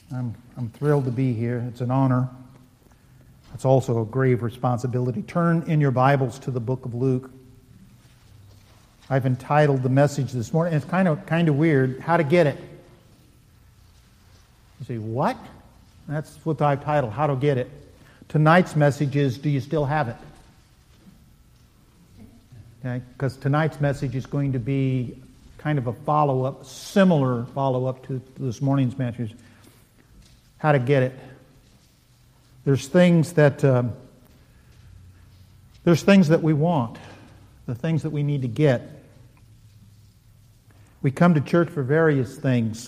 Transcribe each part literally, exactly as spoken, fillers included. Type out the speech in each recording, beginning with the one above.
I'm, I'm thrilled to be here. It's an honor. It's also a grave responsibility. Turn in your Bibles to the book of Luke. I've entitled the message this morning, it's kind of kind of weird, How to Get It. You say, what? That's what I've titled, How to Get It. Tonight's message is, do you still have it? Okay, because tonight's message is going to be kind of a follow-up, similar follow-up to this morning's message. How to get it. There's things that uh, there's things that we want, the things that we need to get. We come to church for various things,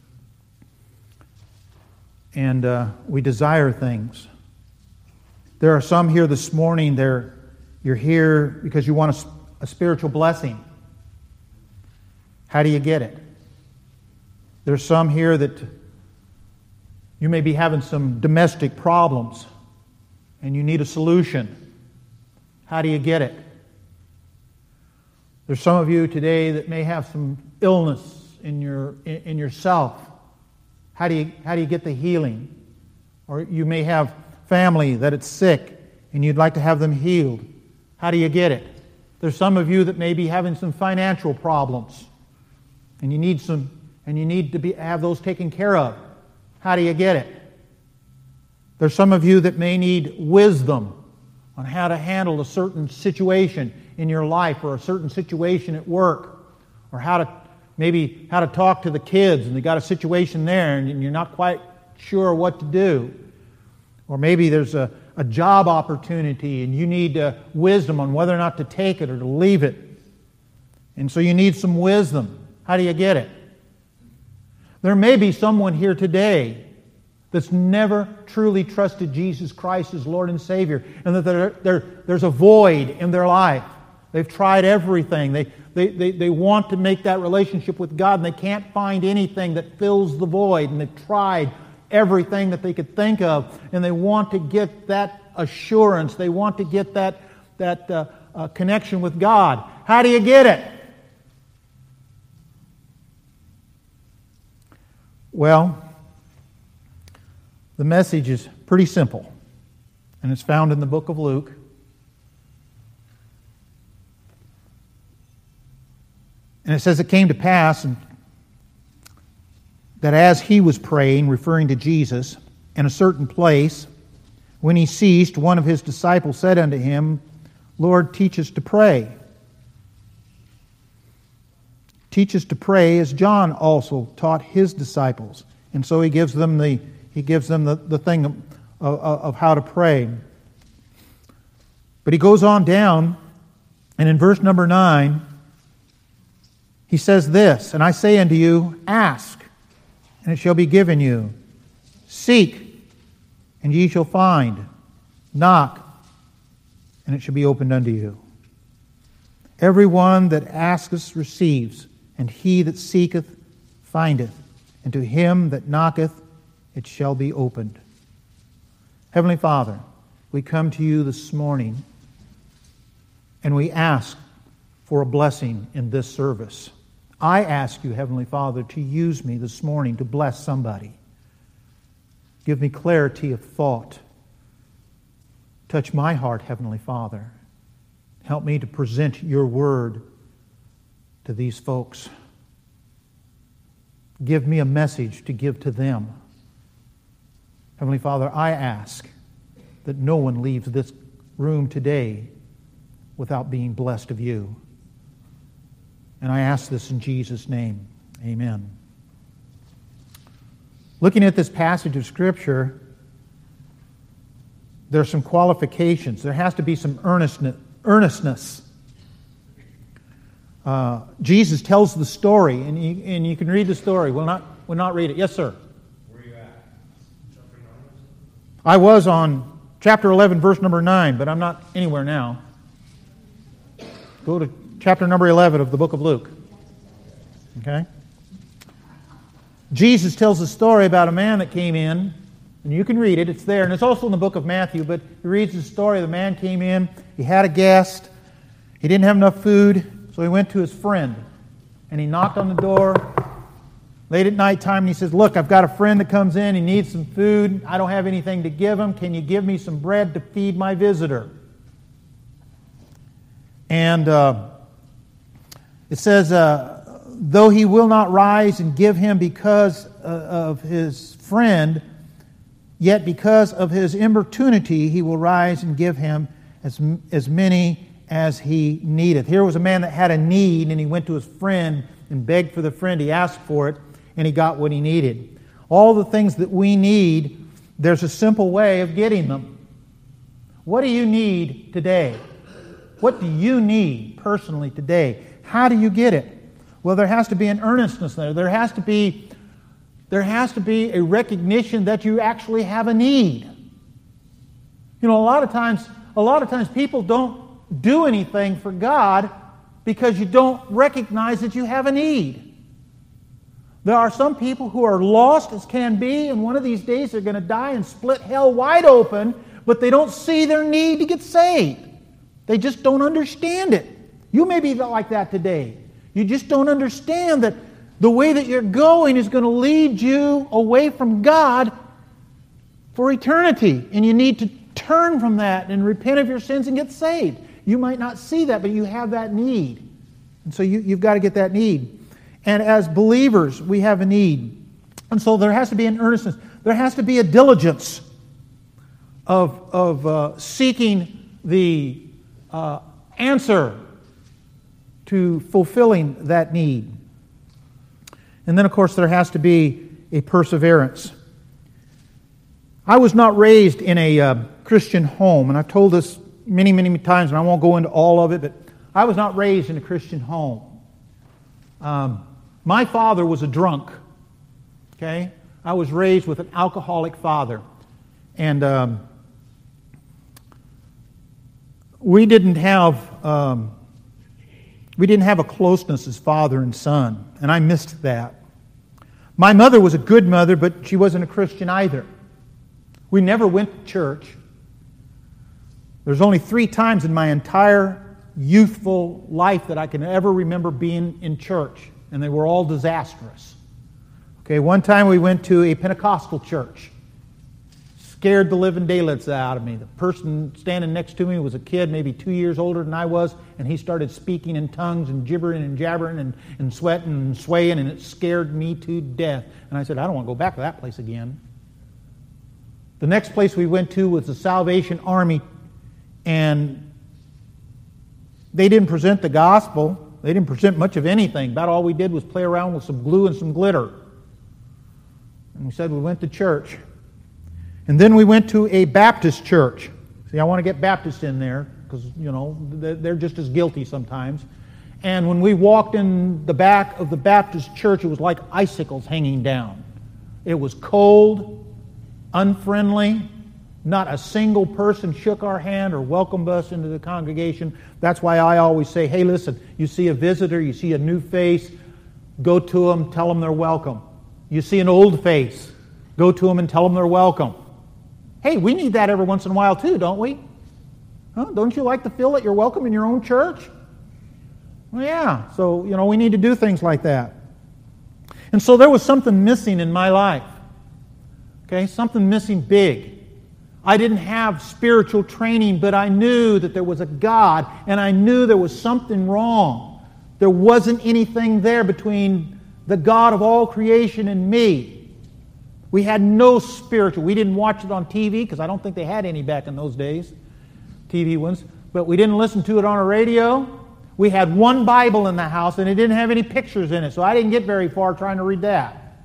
and uh, we desire things. There are some here this morning. They're you're here because you want a, a spiritual blessing. How do you get it? There's some here that you may be having some domestic problems and you need a solution. How do you get it? There's some of you today that may have some illness in your in, in yourself. How do you how do you get the healing? Or you may have family that it's sick and you'd like to have them healed. How do you get it? There's some of you that may be having some financial problems and you need some and you need to be have those taken care of. How do you get it? There's some of you that may need wisdom on how to handle a certain situation in your life or a certain situation at work, or how to maybe how to talk to the kids and they got a situation there and you're not quite sure what to do. Or maybe there's a, a job opportunity and you need uh, wisdom on whether or not to take it or to leave it. And so you need some wisdom. How do you get it? There may be someone here today that's never truly trusted Jesus Christ as Lord and Savior, and that there, there, there's a void in their life. They've tried everything. They, they, they, they want to make that relationship with God, and they can't find anything that fills the void, and they've tried everything that they could think of, and they want to get that assurance. They want to get that, that uh, uh, connection with God. How do you get it? Well, the message is pretty simple, and it's found in the book of Luke. And it says it came to pass that as he was praying, referring to Jesus, in a certain place, when he ceased, one of his disciples said unto him, Lord, teach us to pray. Teach us to pray as John also taught his disciples. And so he gives them the he gives them the, the thing of, of, of how to pray. But he goes on down, and in verse number nine, he says this, And I say unto you, ask, and it shall be given you. Seek, and ye shall find. Knock, and it shall be opened unto you. Every one that asketh receives, and he that seeketh findeth, and to him that knocketh it shall be opened. Heavenly Father, we come to you this morning, and we ask for a blessing in this service. I ask you, Heavenly Father, to use me this morning to bless somebody. Give me clarity of thought. Touch my heart, Heavenly Father. Help me to present your word to these folks. Give me a message to give to them. Heavenly Father, I ask that no one leaves this room today without being blessed of you. And I ask this in Jesus' name. Amen. Looking at this passage of Scripture, there are some qualifications. There has to be some earnestness. earnestness. Uh, Jesus tells the story, and you, and you can read the story. We'll not, we'll not read it. Yes, sir? Where are you at? Chapter nine? I was on chapter eleven, verse number nine, but I'm not anywhere now. Go to chapter number eleven of the book of Luke. Okay? Jesus tells a story about a man that came in, and you can read it. It's there, and it's also in the book of Matthew, but he reads the story. The man came in. He had a guest. He didn't have enough food, so he went to his friend, and he knocked on the door. Late at night time, and he says, look, I've got a friend that comes in. He needs some food. I don't have anything to give him. Can you give me some bread to feed my visitor? And uh, it says, uh, though he will not rise and give him because uh, of his friend, yet because of his importunity he will rise and give him as, as many as he needeth. Here was a man that had a need, and he went to his friend and begged for the friend. He asked for it, and he got what he needed. All the things that we need, there's a simple way of getting them. What do you need today? What do you need personally today? How do you get it? Well, there has to be an earnestness there. There has to be, there has to be a recognition that you actually have a need. You know, a lot of times, a lot of times people don't do anything for God because you don't recognize that you have a need. There are some people who are lost as can be, and one of these days they're going to die and split hell wide open, but they don't see their need to get saved. They just don't understand it. You may be like that today. You just don't understand that the way that you're going is going to lead you away from God for eternity, and you need to turn from that and repent of your sins and get saved. You might not see that, but you have that need. And so you, you've got to get that need. And as believers, we have a need. And so there has to be an earnestness. There has to be a diligence of, of uh, seeking the uh, answer to fulfilling that need. And then, of course, there has to be a perseverance. I was not raised in a uh, Christian home, and I've told this many, many times, and I won't go into all of it, but I was not raised in a Christian home. Um, my father was a drunk. Okay? I was raised with an alcoholic father. And um, we didn't have um, we didn't have a closeness as father and son, and I missed that. My mother was a good mother, but she wasn't a Christian either. We never went to church. There's only three times in my entire youthful life that I can ever remember being in church, and they were all disastrous. Okay, one time we went to a Pentecostal church. Scared the living daylights out of me. The person standing next to me was a kid, maybe two years older than I was, and he started speaking in tongues and gibbering and jabbering and, and sweating and swaying, and it scared me to death. And I said, I don't want to go back to that place again. The next place we went to was the Salvation Army, and they didn't present the gospel. They didn't present much of anything. About all we did was play around with some glue and some glitter. And we said we went to church. And then we went to a Baptist church. See, I want to get Baptists in there because, you know, they're just as guilty sometimes. And when we walked in the back of the Baptist church, it was like icicles hanging down. It was cold, unfriendly. Not a single person shook our hand or welcomed us into the congregation. That's why I always say, hey, listen, you see a visitor, you see a new face, go to them, tell them they're welcome. You see an old face, go to them and tell them they're welcome. Hey, we need that every once in a while too, don't we? Huh? Don't you like to feel that you're welcome in your own church? Well, yeah. So, you know, we need to do things like that. And so there was something missing in my life. Okay, something missing big. I didn't have spiritual training, but I knew that there was a God, and I knew there was something wrong. There wasn't anything there between the God of all creation and me. We had no spiritual. We didn't watch it on T V, because I don't think they had any back in those days, T V ones. But we didn't listen to it on a radio. We had one Bible in the house, and it didn't have any pictures in it, so I didn't get very far trying to read that.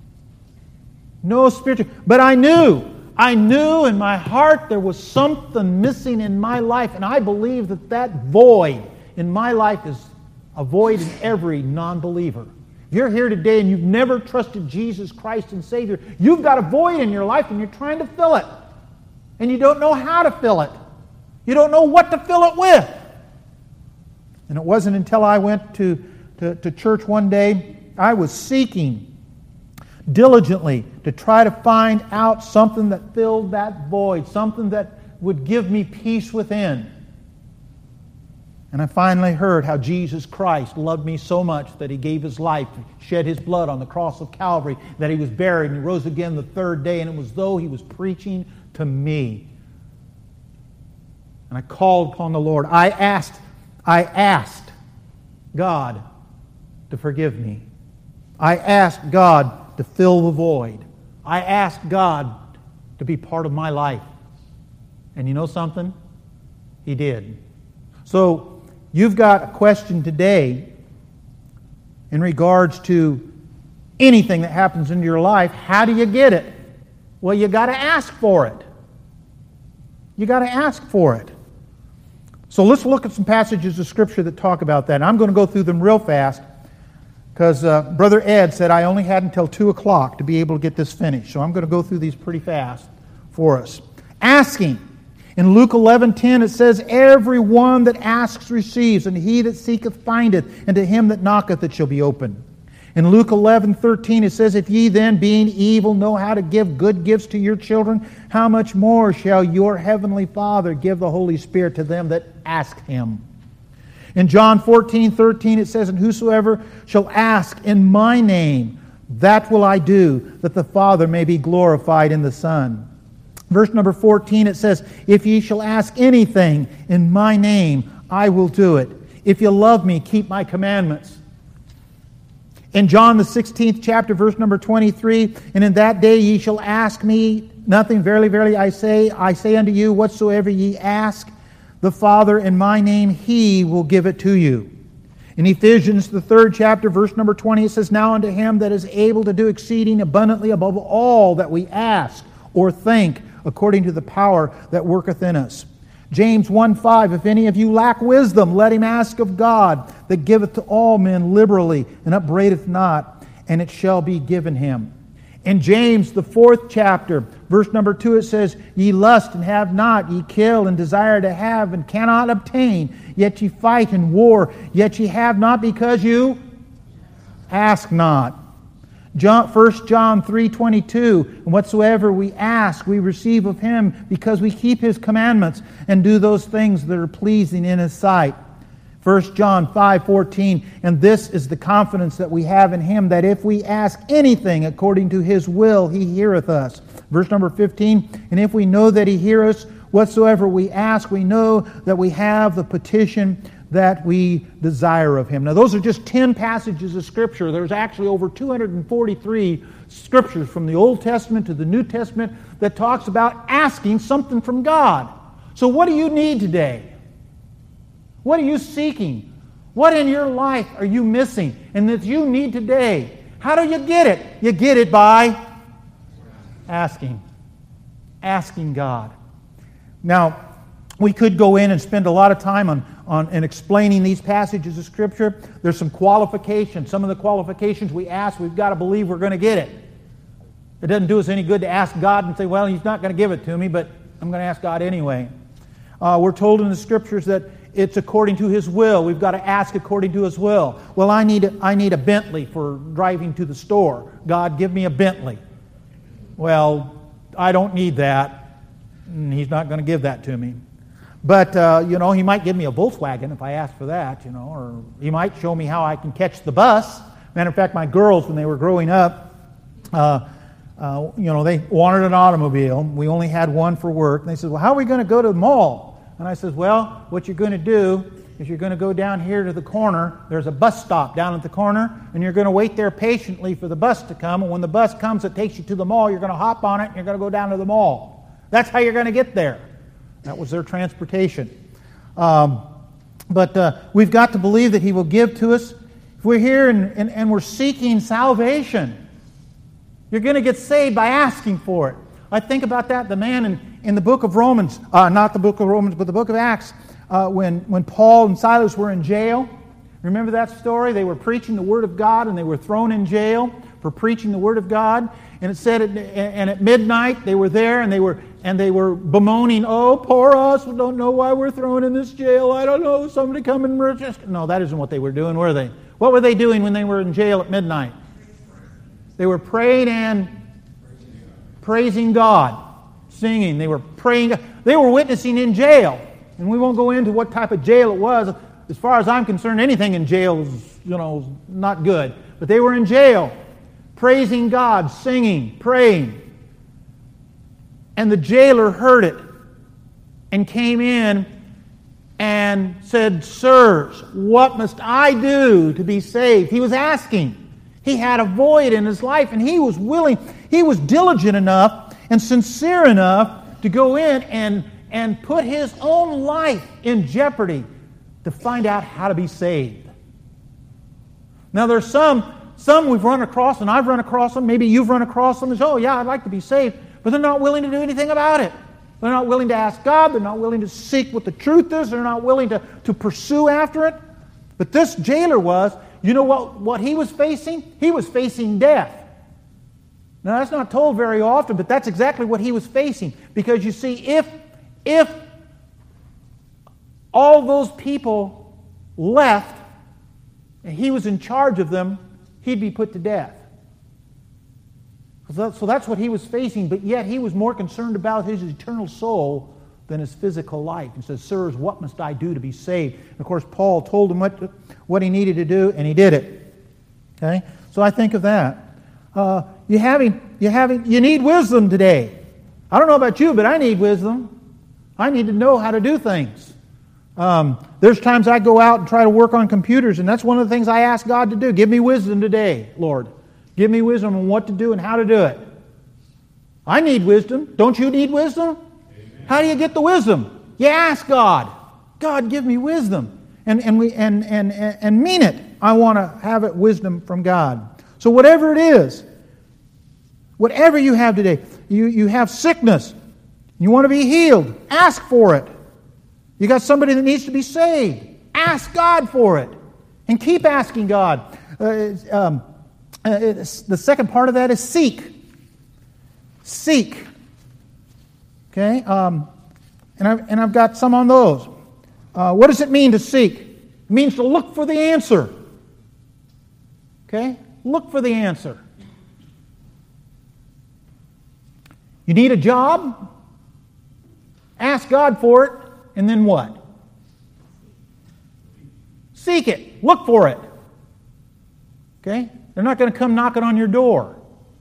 No spiritual. But I knew. I knew in my heart there was something missing in my life, and I believe that that void in my life is a void in every non-believer. If you're here today and you've never trusted Jesus Christ and Savior, you've got a void in your life and you're trying to fill it. And you don't know how to fill it. You don't know what to fill it with. And it wasn't until I went to, to, to church one day, I was seeking diligently to try to find out something that filled that void, something that would give me peace within. And I finally heard how Jesus Christ loved me so much that He gave His life, shed His blood on the cross of Calvary, that He was buried and He rose again the third day, and it was as though He was preaching to me. And I called upon the Lord. I asked, I asked God to forgive me. I asked God to fill the void. I asked God to be part of my life. And you know something? He did. So, you've got a question today in regards to anything that happens in your life. How do you get it? Well, you got to ask for it. You got to ask for it. So let's look at some passages of Scripture that talk about that. And I'm going to go through them real fast because uh, Brother Ed said I only had until two o'clock to be able to get this finished. So I'm going to go through these pretty fast for us. Asking. In Luke eleven ten it says, every one that asks receives, and he that seeketh findeth, and to him that knocketh it shall be opened. In Luke eleven thirteen it says, if ye then, being evil, know how to give good gifts to your children, how much more shall your heavenly Father give the Holy Spirit to them that ask Him? In John fourteen thirteen it says, and whosoever shall ask in my name, that will I do, that the Father may be glorified in the Son. Verse number fourteen, it says, if ye shall ask anything in my name, I will do it. If you love me, keep my commandments. In John the sixteenth chapter, verse number twenty-three, and in that day ye shall ask me nothing. Verily, verily, I say, I say unto you, whatsoever ye ask the Father in my name, He will give it to you. In Ephesians, the third chapter, verse number twenty, it says, now unto Him that is able to do exceeding abundantly above all that we ask or think, according to the power that worketh in us. James one five, if any of you lack wisdom, let him ask of God, that giveth to all men liberally, and upbraideth not, and it shall be given him. In James, the fourth chapter, verse number two, it says, ye lust and have not, ye kill and desire to have and cannot obtain, yet ye fight and war, yet ye have not because you ask not. John, First John three twenty-two, and whatsoever we ask, we receive of Him, because we keep His commandments and do those things that are pleasing in His sight. First John five fourteen, and this is the confidence that we have in Him, that if we ask anything according to His will, He heareth us. Verse number fifteen, and if we know that He heareth us, whatsoever we ask, we know that we have the petition that we desire of Him. Now those are just ten passages of Scripture. There's actually over two hundred forty-three Scriptures from the Old Testament to the New Testament that talks about asking something from God. So what do you need today? What are you seeking? What in your life are you missing and that you need today? How do you get it? You get it by asking. Asking God. Now, we could go in and spend a lot of time on, on in explaining these passages of Scripture. There's some qualifications. Some of the qualifications we ask, we've got to believe we're going to get it. It doesn't do us any good to ask God and say, well, He's not going to give it to me, but I'm going to ask God anyway. Uh, we're told in the Scriptures that it's according to His will. We've got to ask according to His will. Well, I need a, I need a Bentley for driving to the store. God, give me a Bentley. Well, I don't need that. He's not going to give that to me. But, uh, you know, He might give me a Volkswagen if I ask for that, you know, or He might show me how I can catch the bus. Matter of fact, my girls, when they were growing up, uh, uh, you know, they wanted an automobile. We only had one for work. And they said, well, how are we going to go to the mall? And I said, well, what you're going to do is you're going to go down here to the corner. There's a bus stop down at the corner, and you're going to wait there patiently for the bus to come. And when the bus comes that takes you to the mall, you're going to hop on it, and you're going to go down to the mall. That's how you're going to get there. That was their transportation. Um, but uh, we've got to believe that He will give to us. If we're here and, and, and we're seeking salvation, you're going to get saved by asking for it. I think about that, the man in, in the book of Romans, uh, not the book of Romans, but the book of Acts, uh, when, when Paul and Silas were in jail. Remember that story? They were preaching the Word of God, and they were thrown in jail for preaching the Word of God. And it said, at, and at midnight they were there, and they were and they were bemoaning, "Oh, poor us! We don't know why we're thrown in this jail. I don't know. Somebody come and merge us." No, that isn't what they were doing, were they? What were they doing when they were in jail at midnight? They were praying and praising God, singing. They were praying. They were witnessing in jail, and we won't go into what type of jail it was. as far as I'm concerned, anything in jail is, you know, not good. But they were in jail, praising God, singing, praying. And the jailer heard it and came in and said, "Sirs, what must I do to be saved?" He was asking. He had a void in his life, and he was willing, he was diligent enough and sincere enough to go in and, and put his own life in jeopardy to find out how to be saved. Now there's some, some we've run across, and I've run across them, maybe you've run across them, and say, "Oh yeah, I'd like to be saved," but they're not willing to do anything about it. They're not willing to ask God. They're not willing to seek what the truth is. They're not willing to, to pursue after it. But this jailer was, you know what, what he was facing? He was facing death. Now that's not told very often, but that's exactly what he was facing. Because you see, if, if all those people left and he was in charge of them, he'd be put to death. So that's what he was facing, but yet he was more concerned about his eternal soul than his physical life. He says, "Sirs, what must I do to be saved?" And of course, Paul told him what, what he needed to do, and he did it. Okay? So I think of that. Uh, you having, you having, you need wisdom today. I don't know about you, but I need wisdom. I need to know how to do things. Um, there's times I go out and try to work on computers, and that's one of the things I ask God to do. Give me wisdom today, Lord. Give me wisdom on what to do and how to do it. I need wisdom. Don't you need wisdom? Amen. How do you get the wisdom? You ask God. God, give me wisdom. And, and, we, and, and, and mean it. I want to have it wisdom from God. So whatever it is, whatever you have today, you, you have sickness, you want to be healed, ask for it. You got somebody that needs to be saved, ask God for it. And keep asking God. Uh, um, Uh, the second part of that is seek. Seek. Okay? Um, and, I've, and I've got some on those. Uh, what does it mean to seek? It means to look for the answer. Okay? Look for the answer. You need a job? Ask God for it, and then what? Seek it. Look for it. Okay? They're not going to come knocking on your door.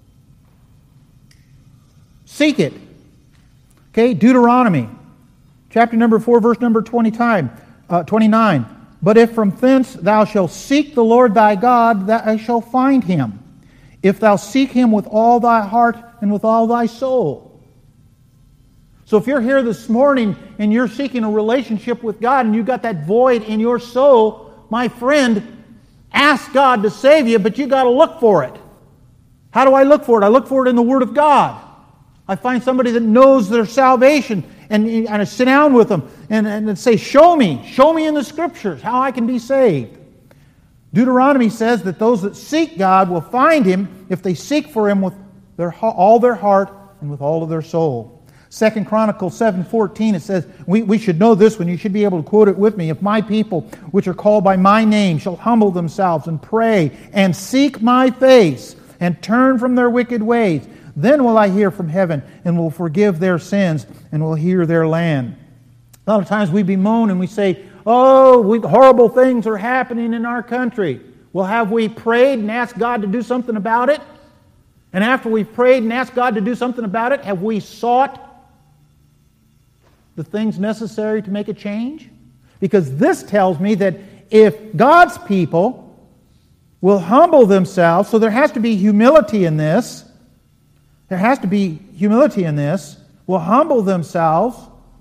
Seek it. Okay, Deuteronomy, chapter number four, verse number twenty-nine. Uh, twenty-nine. But if from thence thou shalt seek the Lord thy God, thou shalt find him, if thou seek him with all thy heart and with all thy soul. So if you're here this morning and you're seeking a relationship with God and you've got that void in your soul, my friend, ask God to save you, but you got to look for it. How do I look for it? I look for it in the Word of God. I find somebody that knows their salvation, and, and I sit down with them and, and say, show me, show me in the Scriptures how I can be saved. Deuteronomy says that those that seek God will find Him if they seek for Him with their, all their heart and with all of their soul. Second Chronicles seven fourteen, it says, we, we should know this one, you should be able to quote it with me. If my people, which are called by my name, shall humble themselves and pray and seek my face and turn from their wicked ways, then will I hear from heaven and will forgive their sins and will heal their land. A lot of times we bemoan and we say, oh, we, horrible things are happening in our country. Well, have we prayed and asked God to do something about it? And after we've prayed and asked God to do something about it, have we sought the things necessary to make a change? Because this tells me that if God's people will humble themselves, so there has to be humility in this, there has to be humility in this, will humble themselves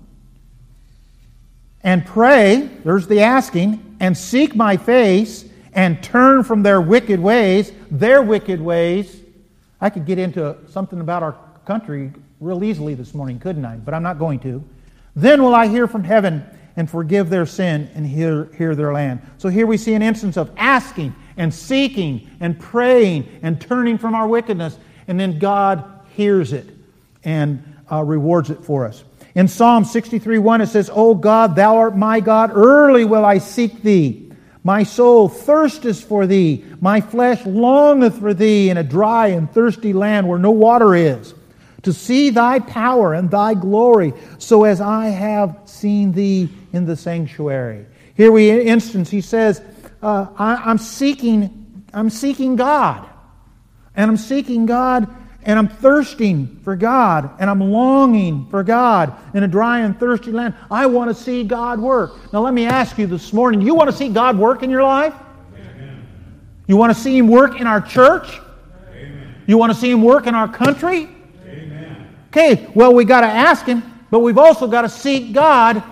and pray, there's the asking, and seek my face and turn from their wicked ways, their wicked ways. I could get into something about our country real easily this morning, couldn't I? But I'm not going to. Then will I hear from heaven and forgive their sin and hear, hear their land. So here we see an instance of asking and seeking and praying and turning from our wickedness. And then God hears it and uh, rewards it for us. In Psalm sixty-three one it says, O God, thou art my God, early will I seek thee. My soul thirsteth for thee. My flesh longeth for thee in a dry and thirsty land where no water is, to see thy power and thy glory, so as I have seen thee in the sanctuary. Here we instance, he says, uh, I, I'm seeking, I'm seeking God. And I'm seeking God, and I'm thirsting for God, and I'm longing for God in a dry and thirsty land. I want to see God work. Now let me ask you this morning, you want to see God work in your life? Amen. You want to see Him work in our church? Amen. You want to see Him work in our country? Amen. Okay, well, we got to ask Him, but we've also got to seek God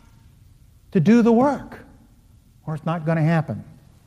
to do the work, or it's not going to happen.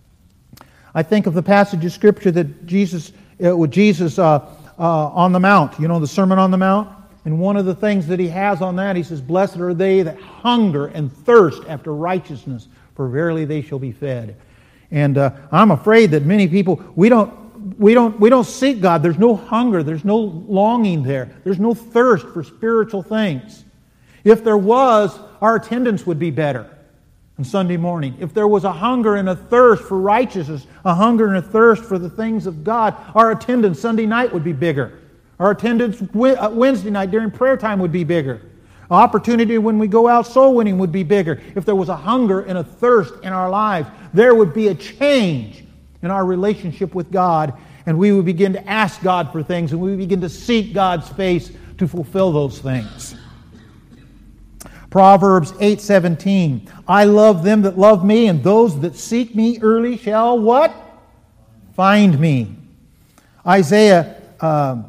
I think of the passage of Scripture that Jesus, uh, with Jesus uh, uh, on the Mount, you know, the Sermon on the Mount, and one of the things that He has on that, He says, "Blessed are they that hunger and thirst after righteousness, for verily they shall be fed." And uh, I'm afraid that many people, we don't, we don't, we don't seek God. There's no hunger. There's no longing there. There's no thirst for spiritual things. If there was, our attendance would be better on Sunday morning. If there was a hunger and a thirst for righteousness, a hunger and a thirst for the things of God, our attendance Sunday night would be bigger. Our attendance Wednesday night during prayer time would be bigger. Opportunity when we go out soul winning would be bigger. If there was a hunger and a thirst in our lives, there would be a change in our relationship with God, and we would begin to ask God for things, and we would begin to seek God's face to fulfill those things. Proverbs eight seventeen. I love them that love me, and those that seek me early shall what? Find me. Isaiah uh,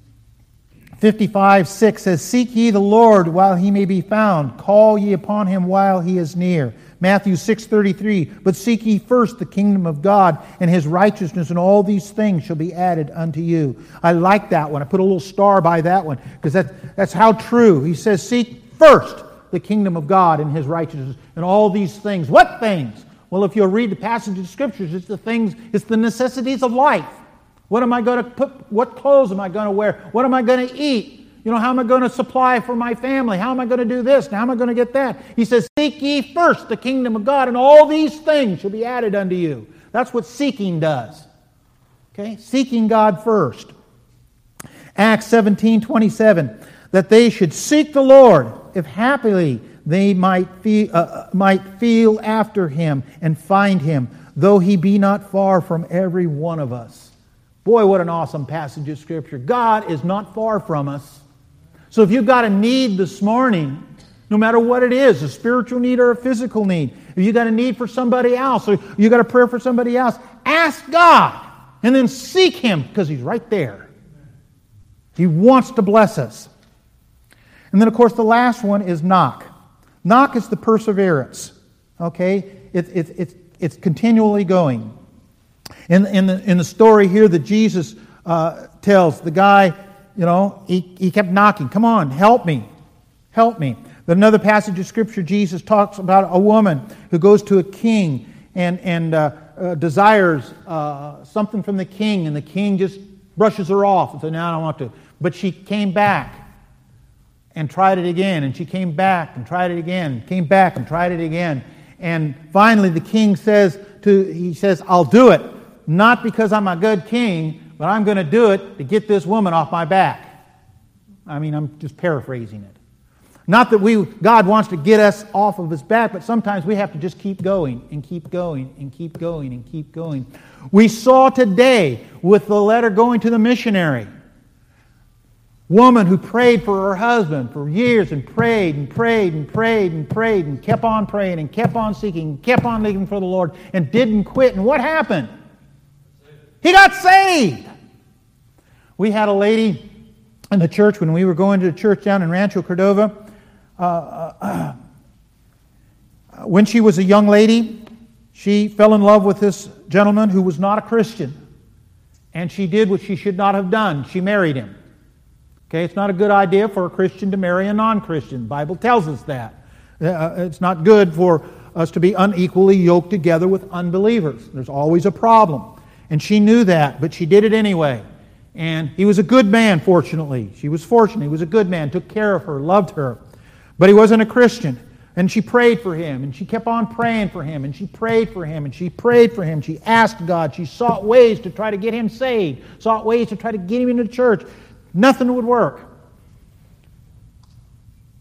fifty-five six says, Seek ye the Lord while He may be found. Call ye upon Him while He is near. Matthew six thirty-three. But seek ye first the kingdom of God and His righteousness, and all these things shall be added unto you. I like that one. I put a little star by that one because that, that's how true. He says, seek first the kingdom of God and His righteousness, and all these things. What things? Well, if you'll read the passage of Scriptures, it's the things, it's the necessities of life. What am I going to put? What clothes am I going to wear? What am I going to eat? You know, how am I going to supply for my family? How am I going to do this? How am I going to get that? He says, seek ye first the kingdom of God, and all these things shall be added unto you. That's what seeking does. Okay? Seeking God first. Acts seventeen twenty-seven. That they should seek the Lord, if happily they might feel, uh, might feel after Him and find Him, though He be not far from every one of us. Boy, what an awesome passage of Scripture. God is not far from us. So if you've got a need this morning, no matter what it is, a spiritual need or a physical need, if you've got a need for somebody else, or you've got a prayer for somebody else, ask God and then seek Him, because He's right there. He wants to bless us. And then, of course, the last one is knock. Knock is the perseverance. Okay? It's it's it's it's continually going. In in the in the story here that Jesus uh, tells, the guy, you know, he he kept knocking. Come on, help me, help me. But another passage of Scripture, Jesus talks about a woman who goes to a king and and uh, uh, desires uh, something from the king, and the king just brushes her off and says, "No, I don't want to." But she came back and tried it again, and she came back and tried it again, came back and tried it again. And finally the king says to, he says, I'll do it, not because I'm a good king, but I'm going to do it to get this woman off my back. I mean, I'm just paraphrasing it. Not that we God wants to get us off of His back, but sometimes we have to just keep going and keep going and keep going and keep going. We saw today with the letter going to the missionary, woman who prayed for her husband for years and prayed and prayed and prayed and prayed and kept on praying and kept on seeking and kept on living for the Lord and didn't quit. And what happened? He got saved. We had a lady in the church when we were going to the church down in Rancho Cordova. Uh, uh, uh, when she was a young lady, she fell in love with this gentleman who was not a Christian. And she did what she should not have done. She married him. Okay, it's not a good idea for a Christian to marry a non-Christian. The Bible tells us that. Uh, it's not good for us to be unequally yoked together with unbelievers. There's always a problem. And she knew that, but she did it anyway. And he was a good man, fortunately. She was fortunate. He was a good man, took care of her, loved her. But he wasn't a Christian. And she prayed for him, and she kept on praying for him, and she prayed for him, and she prayed for him. She asked God. She sought ways to try to get him saved, sought ways to try to get him into church. Nothing would work.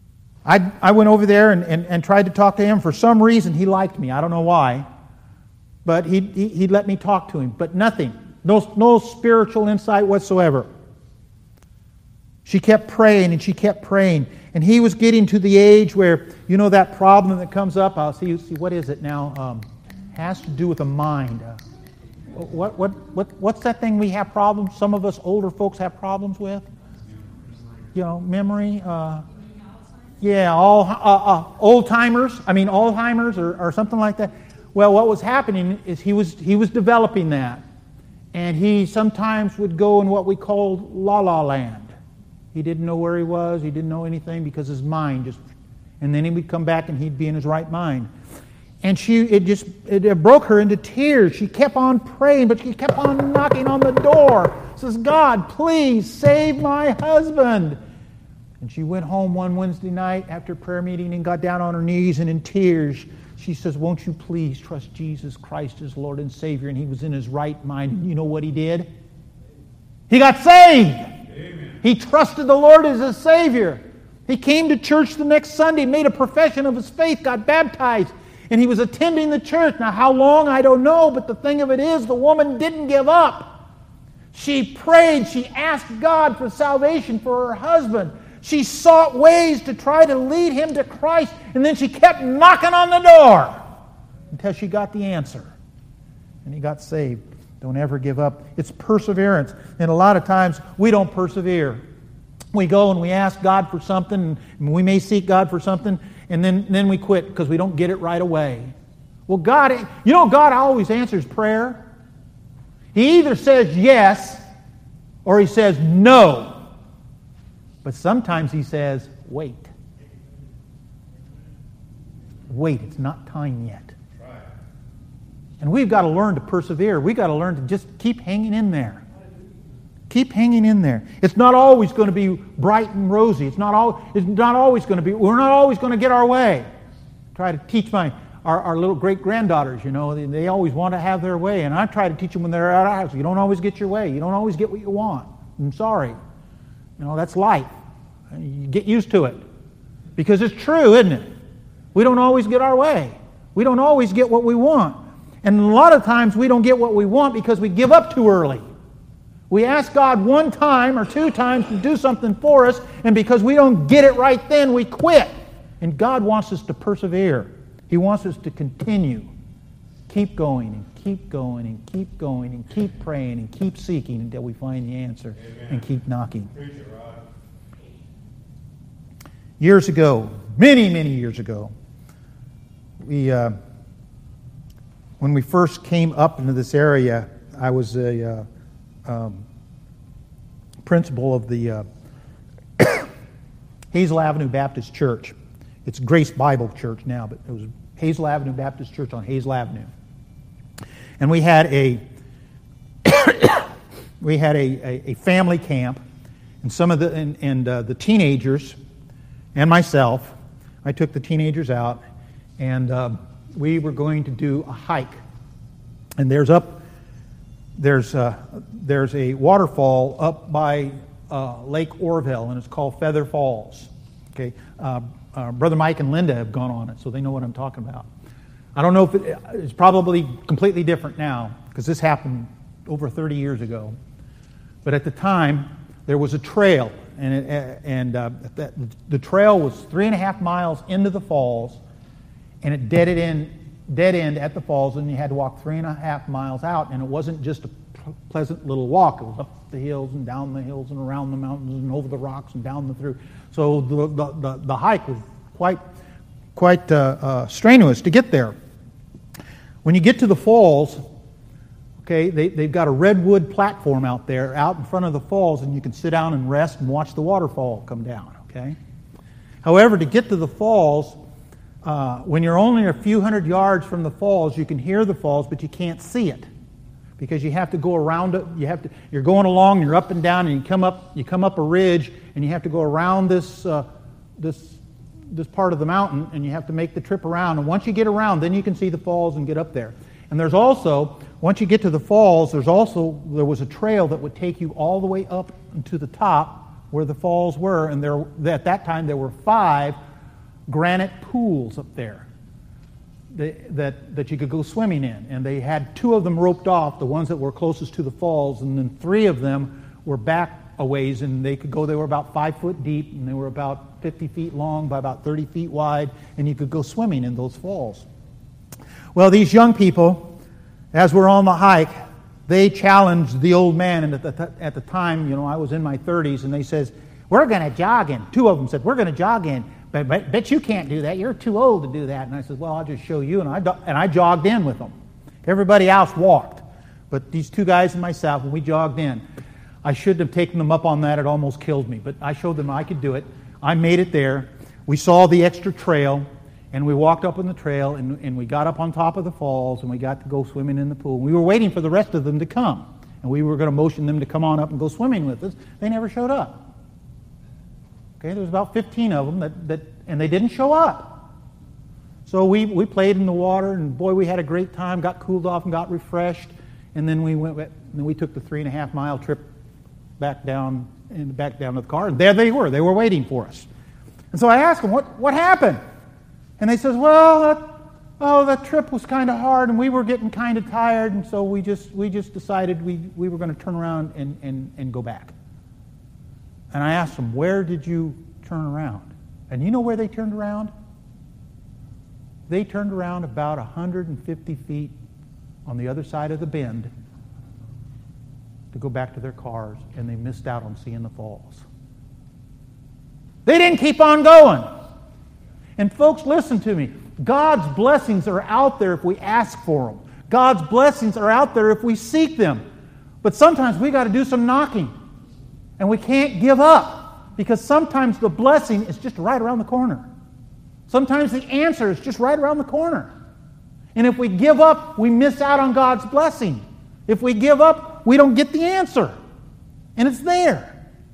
I, I went over there and, and, and tried to talk to him. For some reason, he liked me. I don't know why. But he, he, he let me talk to him. But nothing. No, no spiritual insight whatsoever. She kept praying and she kept praying. And he was getting to the age where, you know, that problem that comes up. I'll see, see what is it now? Um, has to do with the mind. Uh, what, what, what, what's that thing we have problems? Some of us older folks have problems with? You know, memory. Uh, yeah, all uh, uh, old timers. I mean, Alzheimer's or, or something like that. Well, what was happening is he was he was developing that, and he sometimes would go in what we called la la land. He didn't know where he was. He didn't know anything because his mind just. And then he would come back and he'd be in his right mind. And she, it just, it, it broke her into tears. She kept on praying, but she kept on knocking on the door. Says, God, please save my husband. And she went home one Wednesday night after prayer meeting and got down on her knees and in tears. She says, won't you please trust Jesus Christ as Lord and Savior? And he was in his right mind. And you know what he did? He got saved. Amen. He trusted the Lord as his Savior. He came to church the next Sunday, made a profession of his faith, got baptized, and he was attending the church. Now, how long, I don't know, but the thing of it is, the woman didn't give up. She prayed. She asked God for salvation for her husband. She sought ways to try to lead him to Christ, and then she kept knocking on the door until she got the answer. And he got saved. Don't ever give up. It's perseverance. And a lot of times, we don't persevere. We go and we ask God for something, and we may seek God for something, and then, then we quit because we don't get it right away. Well, God, you know, God always answers prayer. He either says yes or he says no. But sometimes he says, wait. Wait, it's not time yet. And we've got to learn to persevere. We've got to learn to just keep hanging in there. Keep hanging in there. It's not always going to be bright and rosy. It's not all. It's not always going to be. We're not always going to get our way. Try to teach my our, our little great granddaughters. You know, they, they always want to have their way, and I try to teach them when they're out of house. You don't always get your way. You don't always get what you want. I'm sorry. You know, that's life. You get used to it because it's true, isn't it? We don't always get our way. We don't always get what we want, and a lot of times we don't get what we want because we give up too early. We ask God one time or two times to do something for us, and because we don't get it right then, we quit. And God wants us to persevere. He wants us to continue. Keep going and keep going and keep going and keep praying and keep seeking until we find the answer. Amen. And keep knocking. Years ago, many, many years ago, we, uh, when we first came up into this area, I was a... Uh, Um, principal of the uh, Hazel Avenue Baptist Church. It's Grace Bible Church now, but it was Hazel Avenue Baptist Church on Hazel Avenue. And we had a we had a, a, a family camp, and some of the and, and uh, the teenagers and myself. I took the teenagers out, and uh, we were going to do a hike. And there's up. There's a, there's a waterfall up by uh, Lake Orville, and it's called Feather Falls. Okay, uh, uh, Brother Mike and Linda have gone on it, so they know what I'm talking about. I don't know if it, it's probably completely different now, because this happened over thirty years ago. But at the time, there was a trail, and it, and uh, that, the trail was three and a half miles into the falls, and it deaded in. dead end at the falls, and you had to walk three and a half miles out, and it wasn't just a pleasant little walk. It was up the hills and down the hills and around the mountains and over the rocks and down the through. So the the, the, the hike was quite quite uh, uh, strenuous to get there. When you get to the falls, okay, they, they've got a redwood platform out there, out in front of the falls, and you can sit down and rest and watch the waterfall come down, okay? However, to get to the falls, Uh, when you're only a few hundred yards from the falls, you can hear the falls, but you can't see it because you have to go around it. You have to. You're going along, you're up and down, and you come up. You come up a ridge, and you have to go around this uh, this this part of the mountain, and you have to make the trip around. And once you get around, then you can see the falls and get up there. And there's also, once you get to the falls, there's also there was a trail that would take you all the way up to the top where the falls were, and there at that time there were five granite pools up there that, that, that you could go swimming in. And they had two of them roped off, the ones that were closest to the falls, and then three of them were back a ways, and they could go, they were about five foot deep, and they were about fifty feet long by about thirty feet wide, and you could go swimming in those falls. Well, these young people, as we're on the hike, they challenged the old man, and at the, at the time, you know, I was in my thirties, and they says, we're going to jog in. Two of them said, we're going to jog in, but, but bet you can't do that. You're too old to do that. And I said, well, I'll just show you, and I, and I jogged in with them. Everybody else walked, but these two guys and myself, when we jogged in, I shouldn't have taken them up on that. It almost killed me, but I showed them I could do it. I made it there. We saw the extra trail, and we walked up on the trail, and, and we got up on top of the falls, and we got to go swimming in the pool. We were waiting for the rest of them to come, and we were going to motion them to come on up and go swimming with us. They never showed up. Okay, there was about fifteen of them, that, that, and they didn't show up. So we, we played in the water, and boy, we had a great time, got cooled off and got refreshed, and then we went. And then we took the three and a half mile trip back down and back down to the car, and there they were. They were waiting for us. And so I asked them, what, what happened? And they says, well, that, oh, that trip was kind of hard, and we were getting kind of tired, and so we just we just decided we, we were going to turn around and, and, and go back. And I asked them, where did you turn around? And you know where they turned around? They turned around about one hundred fifty feet on the other side of the bend to go back to their cars, and they missed out on seeing the falls. They didn't keep on going. And folks, listen to me. God's blessings are out there if we ask for them. God's blessings are out there if we seek them. But sometimes we got to do some knocking. And we can't give up, because sometimes the blessing is just right around the corner. Sometimes the answer is just right around the corner. And if we give up, we miss out on God's blessing. If we give up, we don't get the answer. And it's there.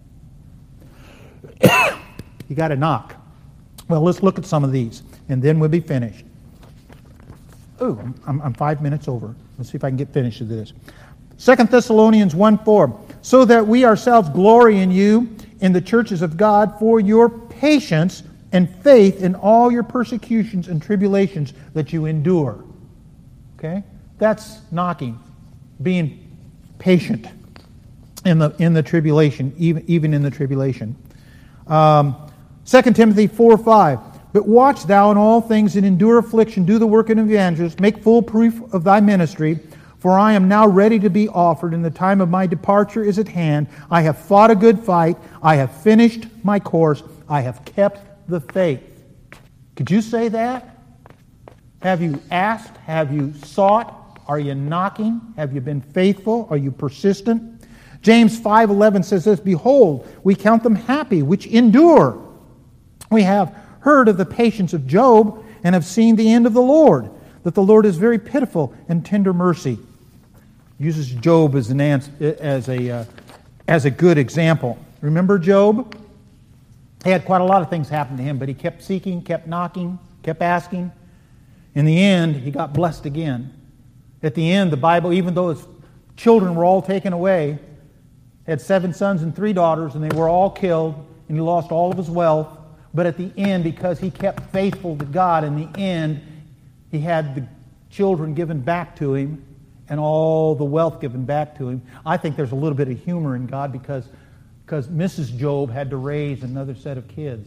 You got to knock. Well, let's look at some of these, and then we'll be finished. Oh, I'm, I'm five minutes over. Let's see if I can get finished with this. Second Thessalonians one four, so that we ourselves glory in you in the churches of God for your patience and faith in all your persecutions and tribulations that you endure. Okay? That's knocking, being patient in the in the tribulation, even, even in the tribulation. Um, Second Timothy four five, but watch thou in all things and endure affliction, do the work of an evangelist, make full proof of thy ministry, for I am now ready to be offered, and the time of my departure is at hand. I have fought a good fight, I have finished my course, I have kept the faith. Could you say that? Have you asked? Have you sought? Are you knocking? Have you been faithful? Are you persistent? James five eleven says this, behold, we count them happy which endure. We have heard of the patience of Job and have seen the end of the Lord, that the Lord is very pitiful and tender mercy. Uses Job as an ans- as a uh, as a good example. Remember Job? He had quite a lot of things happen to him, but he kept seeking, kept knocking, kept asking. In the end, he got blessed again. At the end, the Bible, even though his children were all taken away, he had seven sons and three daughters, and they were all killed, and he lost all of his wealth. But at the end, because he kept faithful to God, in the end, he had the children given back to him and all the wealth given back to him. I think there's a little bit of humor in God because, because Missus Job had to raise another set of kids.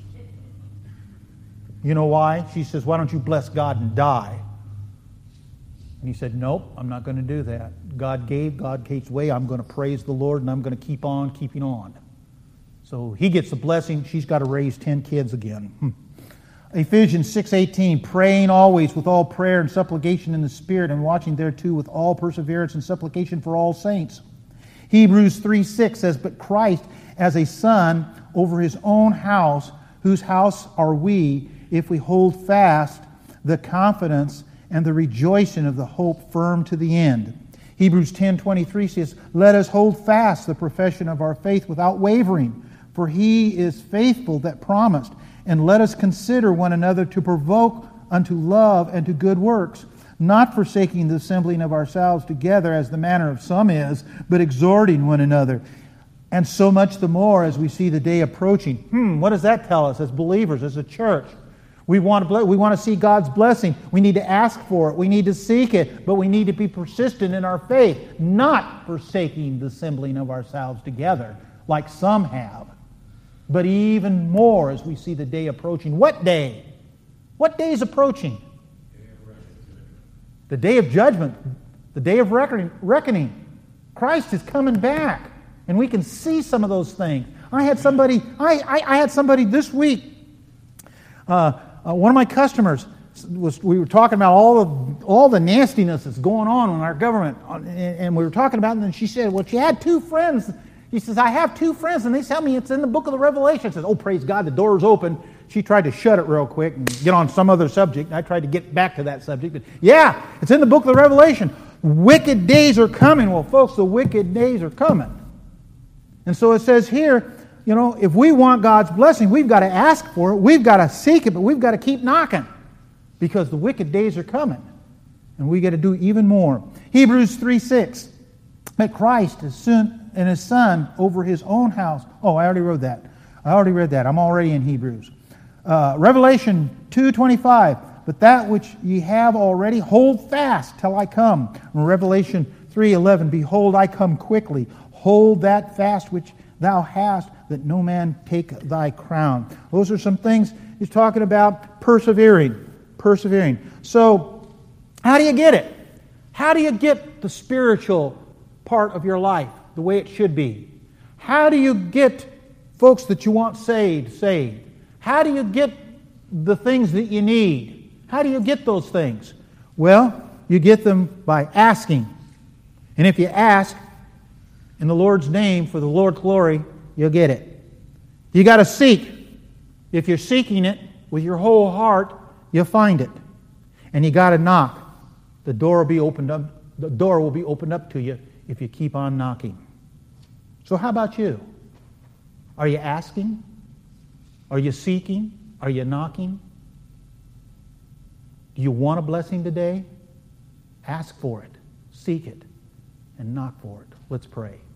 You know why? She says, why don't you bless God and die? And he said, nope, I'm not going to do that. God gave, God takes away. I'm going to praise the Lord, and I'm going to keep on keeping on. So he gets the blessing. She's got to raise ten kids again. Hmm. Ephesians six eighteen, praying always with all prayer and supplication in the Spirit, and watching thereto with all perseverance and supplication for all saints. Hebrews three six says, but Christ as a son over his own house, whose house are we, if we hold fast the confidence and the rejoicing of the hope firm to the end. Hebrews ten twenty-three says, let us hold fast the profession of our faith without wavering, for he is faithful that promised. And let us consider one another to provoke unto love and to good works, not forsaking the assembling of ourselves together as the manner of some is, but exhorting one another. And so much the more as we see the day approaching. Hmm, what does that tell us as believers, as a church? We want to, we want to see God's blessing. We need to ask for it. We need to seek it. But we need to be persistent in our faith, not forsaking the assembling of ourselves together like some have, but even more as we see the day approaching. What day? What day is approaching? The day of judgment. The day of reckoning. reckoning. Christ is coming back. And we can see some of those things. I had somebody, I, I, I had somebody this week, uh, uh, one of my customers, was we were talking about all the, all the nastiness that's going on in our government. And, and we were talking about it, and then she said, well, she had two friends. He says, I have two friends, and they tell me it's in the book of the Revelation. I said, oh, praise God, the door's open. She tried to shut it real quick and get on some other subject. I tried to get back to that subject. But yeah, it's in the book of the Revelation. Wicked days are coming. Well, folks, the wicked days are coming. And so it says here, you know, if we want God's blessing, we've got to ask for it. We've got to seek it, but we've got to keep knocking because the wicked days are coming. And we got to do even more. Hebrews three six. That Christ is soon and His Son over His own house. Oh, I already wrote that. I already read that. I'm already in Hebrews. Uh, Revelation two twenty-five. But that which ye have already, hold fast till I come. Revelation three eleven. Behold, I come quickly. Hold that fast which thou hast, that no man take thy crown. Those are some things he's talking about persevering. Persevering. So, how do you get it? How do you get the spiritual part of your life the way it should be? How do you get folks that you want saved, saved? How do you get the things that you need? How do you get those things? Well, you get them by asking. And if you ask in the Lord's name for the Lord's glory, you'll get it. You got to seek. If you're seeking it with your whole heart, you'll find it. And you got to knock. The door will be opened up. The door will be opened up to you if you keep on knocking. So how about you? Are you asking? Are you seeking? Are you knocking? Do you want a blessing today? Ask for it, seek it, and knock for it. Let's pray.